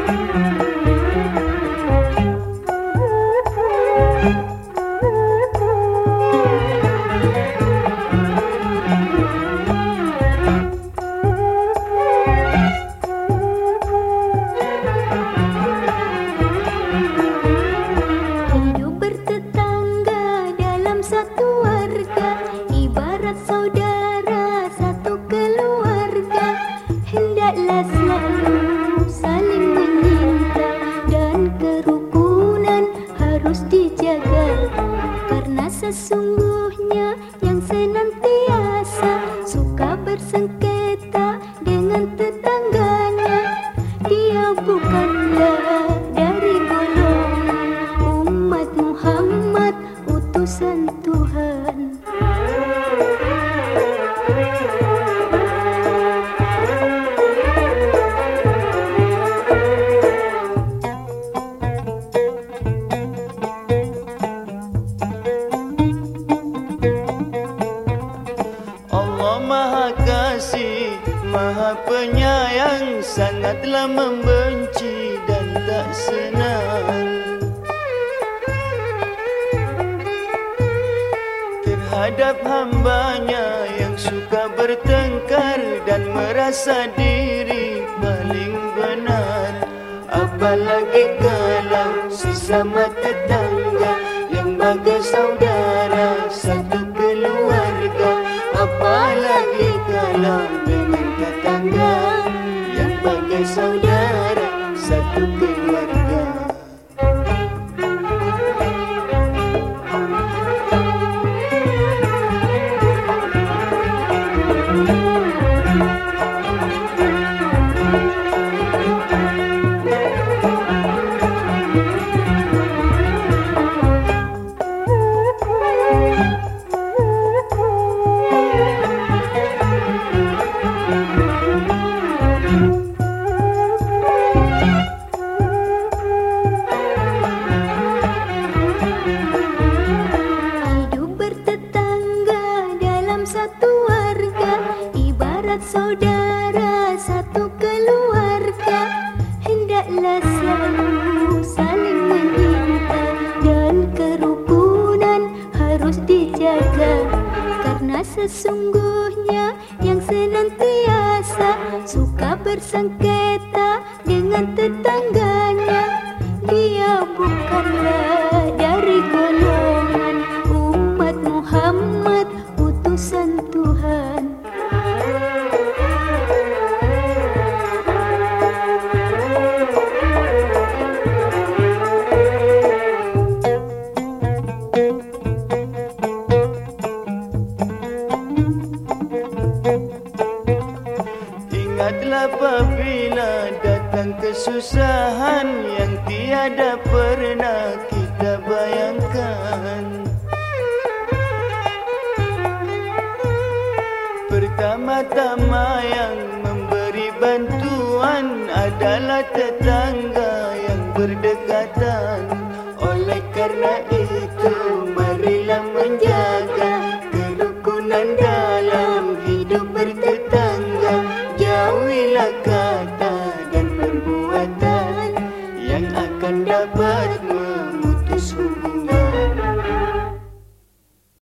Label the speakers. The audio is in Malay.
Speaker 1: Sesungguhnya yang senantiasa suka bersengketa dengan tetangganya, dia bukanlah dari golongan umat Muhammad utusan Tuhan.
Speaker 2: Maha Kasih, Maha Penyayang, sangatlah membenci dan tak senang terhadap hambanya yang suka bertengkar dan merasa diri paling benar. Apalagi kalau sesama tetangga yang bagai saudara satu keluarga. Apalagi kalau dengan tetangga yang bagai saudara satu keluarga.
Speaker 1: Satu warga ibarat saudara satu keluarga, hendaklah selalu saling menyinta dan kerukunan harus dijaga, karena sesungguhnya yang senantiasa suka bersengketa dengan tetangganya, dia bukanlah dari golongan umat Muhammad utusan Tuhan.
Speaker 2: Ingatlah apabila datang kesusahan yang tiada pernah kita bayangkan. Pertama-tama yang memberi bantuan adalah tetangga yang berdekatan. Oleh karena itu, marilah menjaga kerukunan dalam hidup bertetangga. Jauhilah kata dan perbuatan yang akan dapat